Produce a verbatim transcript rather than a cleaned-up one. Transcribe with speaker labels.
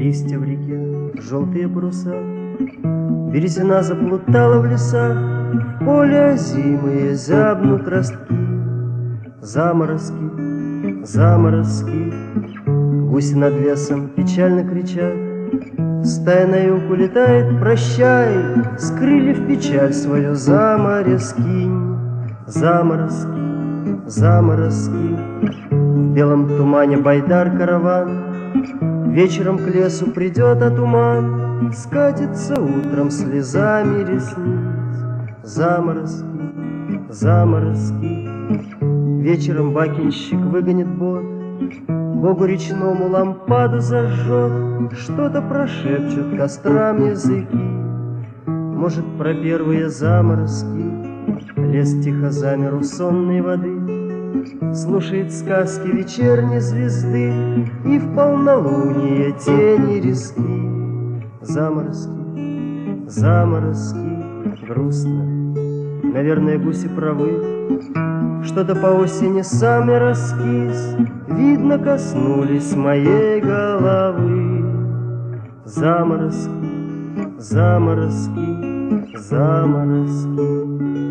Speaker 1: Листья в реке, желтые паруса, березина заплутала в лесах, в поле озимые зябнут ростки. Заморозки, заморозки, гуси над лесом печально кричат. Стая на юг улетает, прощай, с крыльев печаль свою за море скинь. Заморозки, заморозки, в белом тумане байдар караван. Вечером к лесу придет, а туман скатится утром слезами ресниц. Заморозки, заморозки, вечером бакинщик выгонит бот, Богу речному лампаду зажжет, что-то прошепчут кострам языки. Может, про первые заморозки, лес тихо замер у сонной воды, слушает сказки вечерней звезды и в полнолуние тени риски. Заморозки, заморозки, грустно, наверное, гуси правы, что-то по осени сами раскис, видно, коснулись моей головы. Заморозки, заморозки, заморозки.